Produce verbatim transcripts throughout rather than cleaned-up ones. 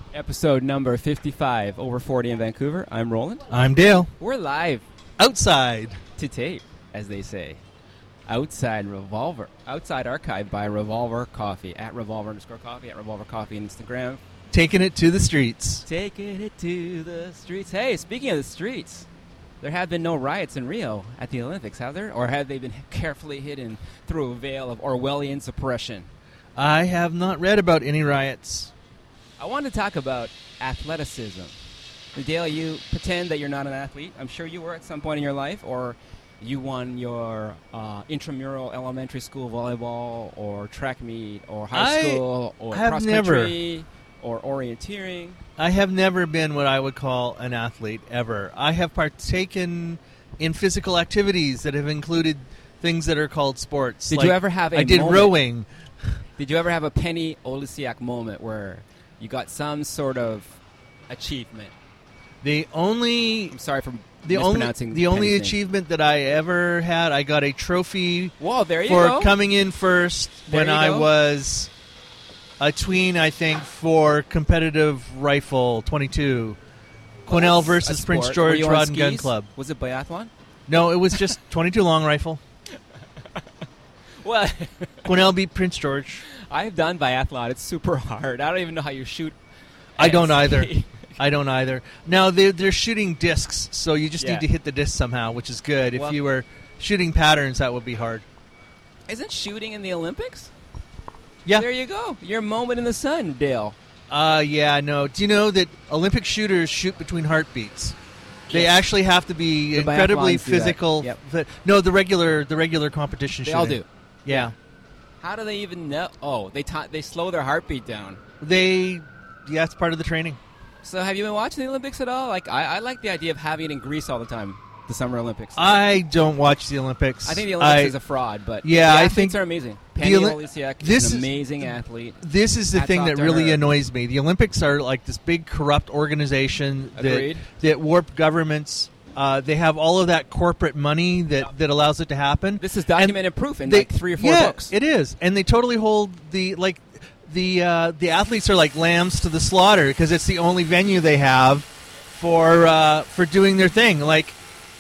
Episode number fifty-five, over forty in Vancouver. I'm Roland. I'm Dale. We're live Outside. to tape, as they say. Outside Revolver. Outside Archive by Revolver Coffee. At Revolver underscore Coffee. At Revolver Coffee on Instagram. Taking it to the streets. Taking it to the streets. Hey, speaking of the streets, there have been no riots in Rio at the Olympics, have there? Or have they been carefully hidden through a veil of Orwellian suppression? I have not read about any riots. I want to talk about athleticism. Dale, you pretend that you're not an athlete. I'm sure you were at some point in your life, or you won your uh, intramural elementary school volleyball, or track meet, or high I school, or have cross never. country, or orienteering. I have never been what I would call an athlete, ever. I have partaken in physical activities that have included things that are called sports. Did Like, you ever have a I did moment- rowing. Did you ever have a Penny Olesiak moment where you got some sort of achievement? The only... I'm sorry for The only, mispronouncing the only Penny's name. achievement that I ever had, I got a trophy Whoa, there you for go. coming in first There when you I go. was a tween, I think, for competitive rifle twenty-two. Cornell That's versus a Prince sport. Were George you on Rod and Gun skis? Club. Was it biathlon? No, it was just twenty-two long rifle. Well, Cornell beat Prince George. I've done biathlon. It's super hard. I don't even know how you shoot. I at don't either. ski. I don't either. Now, they're, they're shooting discs, so you just Yeah. need to hit the disc somehow, which is good. If Well- you were shooting patterns, that would be hard. Isn't shooting in the Olympics? Yeah. There you go. Your moment in the sun, Dale. Uh, yeah, no. Do you know that Olympic shooters shoot between heartbeats? They Yes. actually have to be The incredibly biathlons do that. physical. Yep. fi- No, the regular the regular competition They shooting. all do. Yeah. How do they even know? Oh, they ta- they slow their heartbeat down. They, yeah, it's part of the training. So have you been watching the Olympics at all? Like I, I like the idea of having it in Greece all the time, the Summer Olympics. I don't watch the Olympics. I think the Olympics I- is a fraud, but Yeah, the I athletes think are amazing. the Penny Oli- Olesiak is this an is- amazing athlete. This is the Hats thing off that to really her. annoys me. The Olympics are like this big corrupt organization that, Agreed. that warp governments. Uh, they have all of that corporate money that, that allows it to happen. This is documented proof in They- like three or four yeah, books. it is, and they totally hold the like the uh, the athletes are like lambs to the slaughter because it's the only venue they have for uh, for doing their thing. Like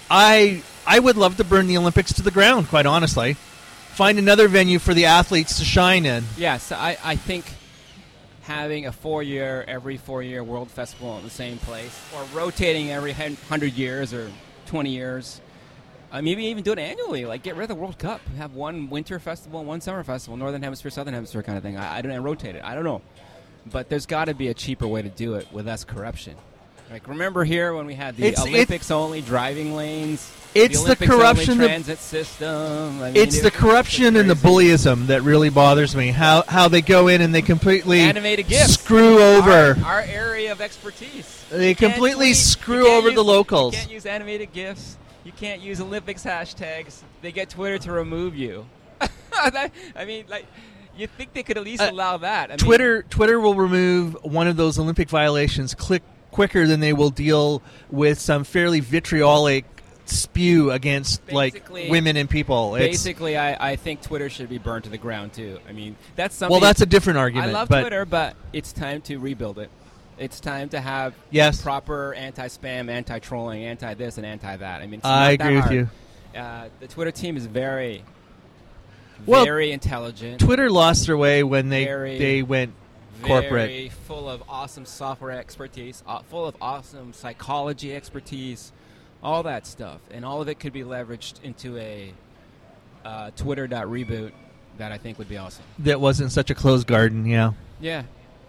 I I would love to burn the Olympics to the ground, quite honestly. Find another venue for the athletes to shine in. Yes, I, I think having a four-year, every four-year World Festival in the same place, or rotating every hun- hundred years or twenty years, uh, maybe even do it annually. Like get rid of the World Cup, have one winter festival, one summer festival, Northern Hemisphere, Southern Hemisphere kind of thing. I, I don't know, rotate it. I don't know, but there's got to be a cheaper way to do it with less corruption. Like remember here when we had the It's- Olympics only driving lanes. It's the, the Olympics corruption only that- transit system. I mean, It's it- the corruption and the crazy. bullyism that really bothers me. How how they go in and they completely Animated GIFs. screw over. Our, our area of expertise. They You can't completely tweet. screw You can't over use- the locals. You can't use animated GIFs. You can't use Olympics hashtags. They get Twitter to remove you. That- I mean, like, you think they could at least Uh, allow that? I mean, Twitter Twitter will remove one of those Olympic violations click quicker than they will deal with some fairly vitriolic spew against Basically- like women and people. It's, Basically, I, I think Twitter should be burned to the ground too. I mean, that's something. well, that's a different I argument. love but Twitter, but it's time to rebuild it. It's time to have Yes. proper anti-spam, anti-trolling, anti-this, and anti-that. I mean, it's I not that agree with hard. you. Uh, the Twitter team is very, Well, very intelligent. Twitter lost their way when they Very- they went corporate. Very full of awesome software expertise, uh, full of awesome psychology expertise, all that stuff, and all of it could be leveraged into a uh, Twitter.reboot that I think would be awesome. That wasn't such a closed garden. Yeah, Yeah,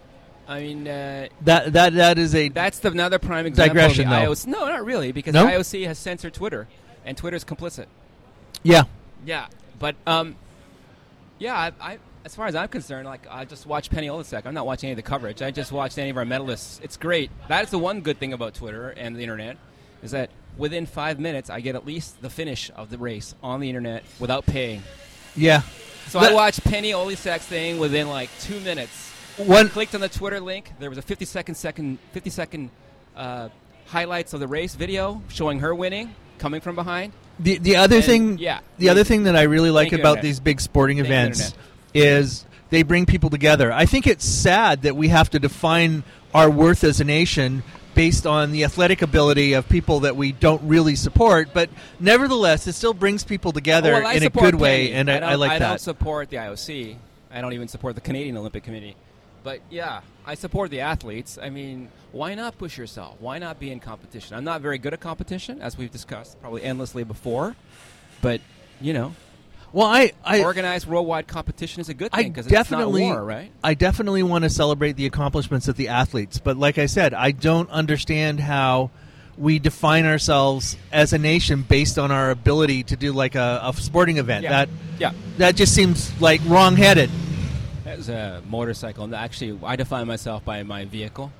I mean uh, that that that is a that's the, another prime example. Digression, of the though. I O C. No, not really, because No? I O C has censored Twitter, and Twitter's complicit. yeah. Yeah, but um, yeah, I, I as far as I'm concerned, like I just watched Penny Olesiak. I'm not watching any of the coverage. I just watched any of our medalists. It's great. That's the one good thing about Twitter and the internet, is that within five minutes I get at least the finish of the race on the internet without paying. Yeah. So But- I watched Penny Olesiak's thing within like two minutes. One Clicked on the Twitter link. There was a fifty second second fifty second uh, highlights of the race video showing her winning, coming from behind. the the other And, thing yeah. the other thing that I really like Thank you, about Internet. these big sporting Thank you, events is they bring people together. I think it's sad that we have to define our worth as a nation based on the athletic ability of people that we don't really support, but nevertheless, it still brings people together Oh, well, I in a support good way, Penny. and I, don't, I like I that. don't support the I O C. I don't even support the Canadian Olympic Committee. But, yeah, I support the athletes. I mean, why not push yourself? Why not be in competition? I'm not very good at competition, as we've discussed probably endlessly before. But, you know, Well, I, I organized worldwide competition is a good I thing because it's not definitely, war, right? I definitely want to celebrate the accomplishments of the athletes, but like I said, I don't understand how we define ourselves as a nation based on our ability to do like a, a sporting event. Yeah. That Yeah. that just seems like wrong-headed. As a motorcycle, and actually, I define myself by my vehicle.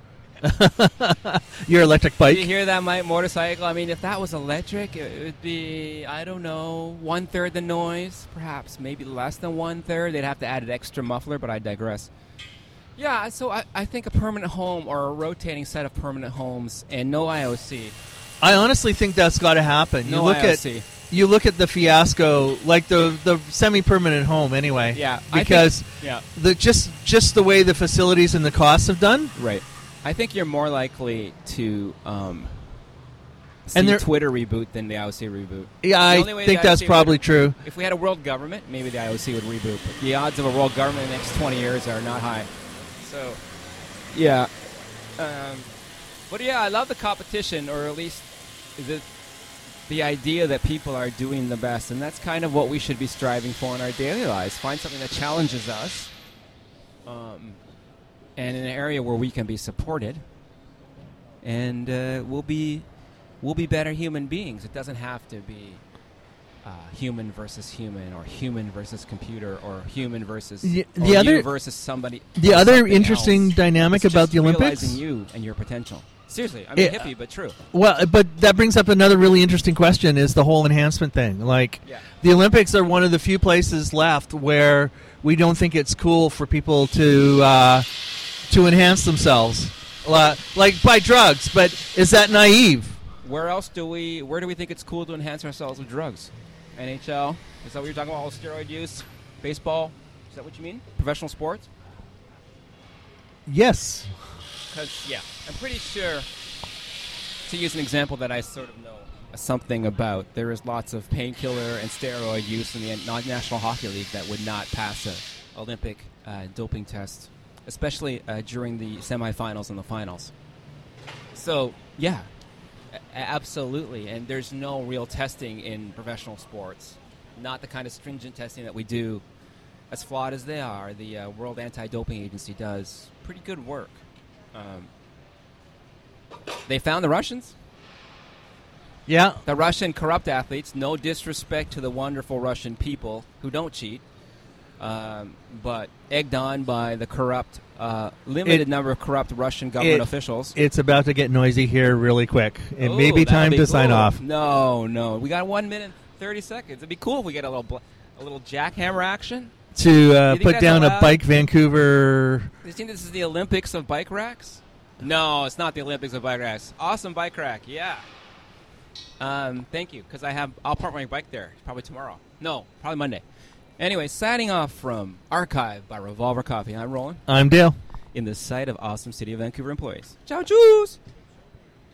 Your electric bike. Do you hear that, my motorcycle? I mean, if that was electric, it would be, I don't know, one-third the noise, perhaps maybe less than one-third. They'd have to add an extra muffler, but I digress. Yeah, so I, I think a permanent home or a rotating set of permanent homes and no I O C. I honestly think that's got to happen. No you look I O C. at you look at the fiasco, like the the semi-permanent home, anyway. Yeah, I because think, yeah. the just just the way the facilities and the costs have done. Right. I think you're more likely to um, see And there- Twitter reboot than the I O C reboot. Yeah, The I only way think the that's I O C probably would- true. If we had a world government, maybe the I O C would reboot. But the odds of a world government in the next twenty years are not high. So, yeah. Um, but yeah, I love the competition, or at least the the idea that people are doing the best, and that's kind of what we should be striving for in our daily lives. Find something that challenges us, um, and in an area where we can be supported, and uh, we'll be we'll be better human beings. It doesn't have to be uh, human versus human, or human versus computer, or human versus The- or the you other- versus somebody. The or other something interesting else. dynamic It's about just the Olympics. realizing you and your potential. Seriously, I mean, It- hippie, but true. Well, but that brings up another really interesting question: is the whole enhancement thing. Like, Yeah. the Olympics are one of the few places left where we don't think it's cool for people to uh, to enhance themselves, uh, like by drugs. But is that naive? Where else do we? Where do we think it's cool to enhance ourselves with drugs? N H L? Is that what you're talking about? All steroid use? Baseball? Is that what you mean? Professional sports? Yes. Because yeah, I'm pretty sure. To use an example that I sort of know something about, there is lots of painkiller and steroid use in the National Hockey League that would not pass a Olympic uh, doping test, especially uh, during the semifinals and the finals. So yeah, a- absolutely. And there's no real testing in professional sports, not the kind of stringent testing that we do. As flawed as they are, the uh, World Anti-Doping Agency does pretty good work. Um, they found the Russians. Yeah. The Russian corrupt athletes, no disrespect to the wonderful Russian people who don't cheat, um, but egged on by the corrupt, uh, limited It- number of corrupt Russian government it- officials. It's about to get noisy here really quick. It may Ooh, be that'll time be to sign cool. off. No, no. We got one minute and thirty seconds. It'd be cool if we get a little bl- a little jackhammer action. To uh, think put that's down a allowed? Bike Vancouver. Do you think this is the Olympics of bike racks? No, it's not the Olympics of bike racks. Awesome bike rack, yeah. Um, thank you, because I have I'll park my bike there probably tomorrow. No, probably Monday. Anyway, signing off from Archive by Revolver Coffee. I'm Roland I'm Dale. in the sight of awesome City of Vancouver employees. Ciao, juice.